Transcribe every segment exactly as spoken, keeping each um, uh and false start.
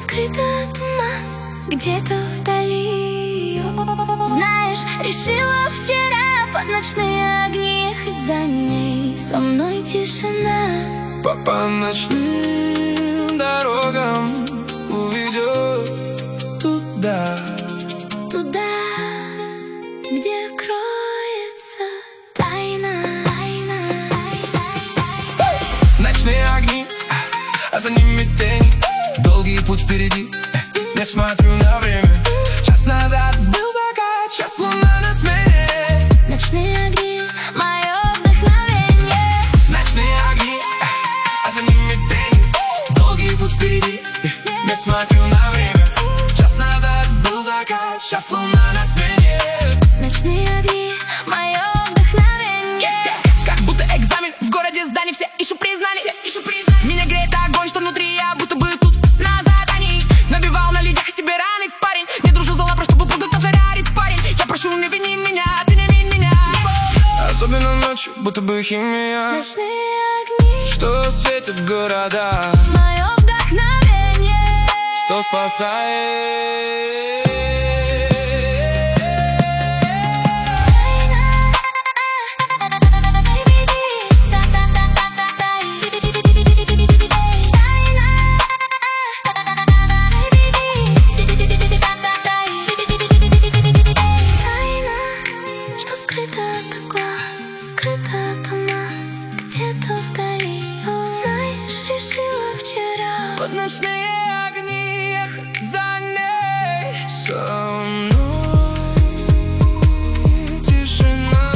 скрыт от нас где-то вдали. Знаешь, решила вчера под ночные огни ехать за ней. Со мной тишина. По, по ночным дорогам уведет туда, туда, где кроется тайна, тайна. Ночные огни, а за ними тени. Долгий путь впереди, не смотрю на время. Час назад был закат, сейчас луна на смене. Ночные огни, мое вдохновение. Ночные огни, а за ними тени. Долгий путь впереди, не смотрю на время. Час назад был закат, сейчас луна на смене. Ночные огни, мое вдохновение. Как будто экзамен в городе зданий, все ищут признание. Меня греет огонь, что внутри, я будто бы тут на задании. Набивал на людях из тебя раны, парень. Не дружил за лапру, чтобы прыгнуть на Феррари, парень. Я прошу, не вини меня, ты не вини меня. Особенно ночью, будто бы химия. Ночные огни, что светит города, мое вдохновение, что спасает. под ночные огни ехать за ней. Со мной тишина.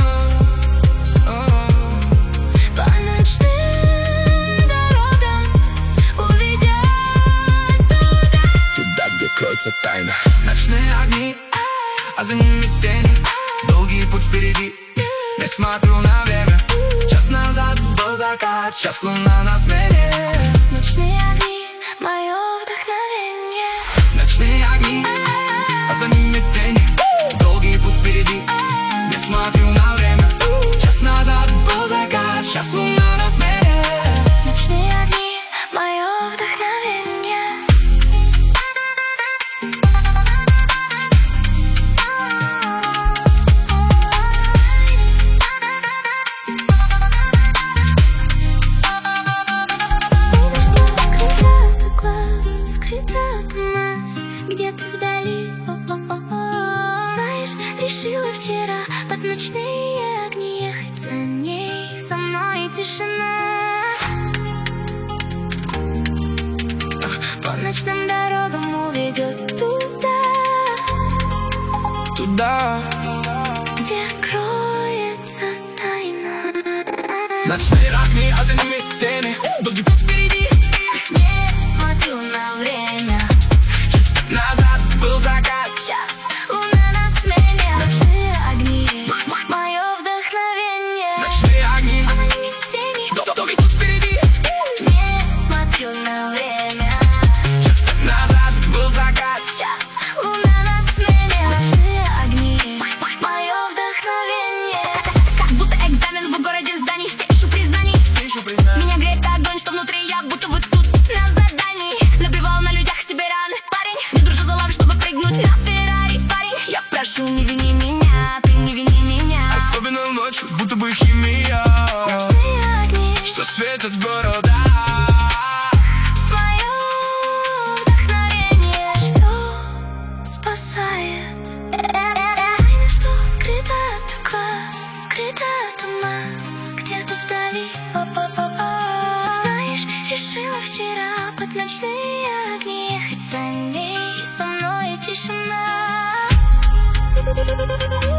По ночным дорогам уведет туда, туда, где кроется тайна. Ночные огни, а за ними тени. Долгий путь впереди, не смотрю на время. Час назад был закат, сейчас луна на смене. Ночные огни, мое вдохновение. Ночные огни, а за ними тени. Долгий путь впереди, не смотрю на время. Час назад был закат, сейчас луна на смене. Ночные огни, мое вдохновение. Где-то вдали, о-о-о-о. Знаешь, решила вчера под ночные огни ехать за ней. Со мной тишина. По ночным дорогам уведет туда, туда, где кроется тайна. ночные огни, а за ними тени. Долгий путь впереди, не смотрю на время. назад был закат, сейчас луна на смене. Ночные огни, мое вдохновение. ночные огни, а за ними тени. долгий путь впереди, не смотрю на время. час назад был закат, сейчас луна на смене. Ночные огни, мое вдохновение. Как будто экзамен в городе зданий, все ищут признаний. все еще признаю. Меня греет огонь, что внутри, я будто вот тут на задании. Набивал на людях себе раны, парень. Не дружил за лавры, чтобы прыгнуть на Феррари, парень. Я прошу, не вини меня, ты не вини меня. Особенно ночью, будто бы химия. Ночные огни, что светят города, мое вдохновение, что спасает. Тайна, что скрыта от глаз, скрыта от нас где-то вдали. О-о-о-о. Знаешь, решила вчера под ночные огни ехать за ней. Со мной тишина.